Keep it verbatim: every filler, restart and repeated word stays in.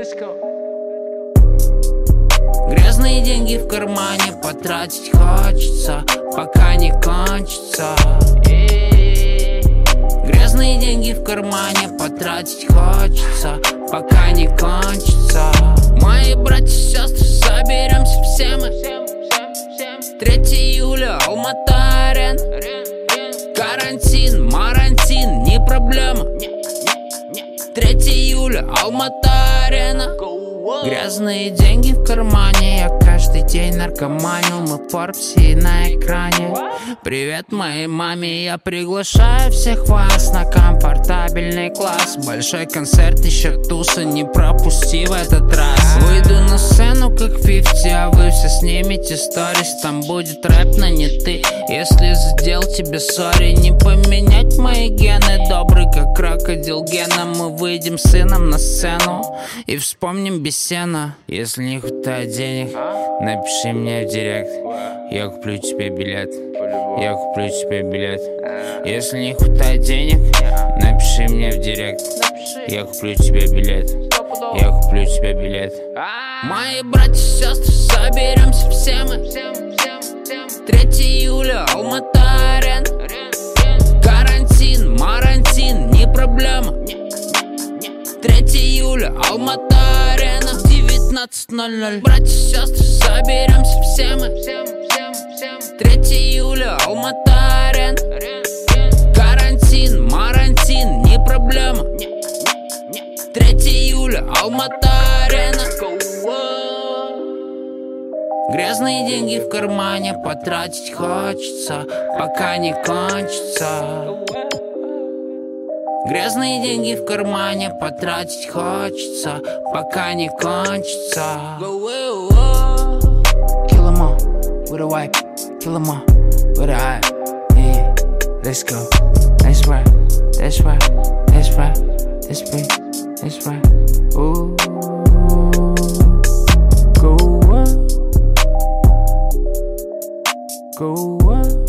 Грязные деньги в кармане потратить хочется, пока не кончится. Грязные деньги в кармане потратить хочется, пока не кончится. Мои братья и сестры, соберемся все мы. третьего июля, Алмата-арена. Карантин, марантин, не проблема. третьего июля, Алмата-арена. Грязные деньги в кармане, я каждый день наркоманю. Мы в Форбсе на экране. Привет моей маме, я приглашаю всех вас на комфортабельный класс. Большой концерт, еще туса, не пропусти в этот раз. Выйду на сцену как фифти, а вы все снимете сторис. Там будет рэп, но не ты. Если задел тебе сори, не поменять мои гены. Добрый как крокодил Гена. Мы выйдем с сыном на сцену и вспомним бесена. Если не хватает денег, напиши мне в директ. Я куплю тебе билет. Я куплю тебе билет. Если не хватает денег, напиши мне в директ. Я куплю тебе билет. Я куплю тебе билет. Мои братья и сестры, соберемся все мы. третьего июля, Алмата-арена. Карантин, марантин, не проблема. третьего июля, Алмата-арена. девятнадцать ноль ноль. Братья и сестры, соберемся все мы. третьего июля, Алмата-арена. Карантин, марантин, не проблема. третьего июля, Алмата-арена. Грязные деньги в кармане потратить хочется, пока не кончится. Грязные деньги в кармане потратить хочется, пока не кончится. Kill 'em all with a wipe, kill 'em all with a eye. Yeah, let's go. That's right, that's right, that's right, that's right, that's right. Ooh, go up, go up.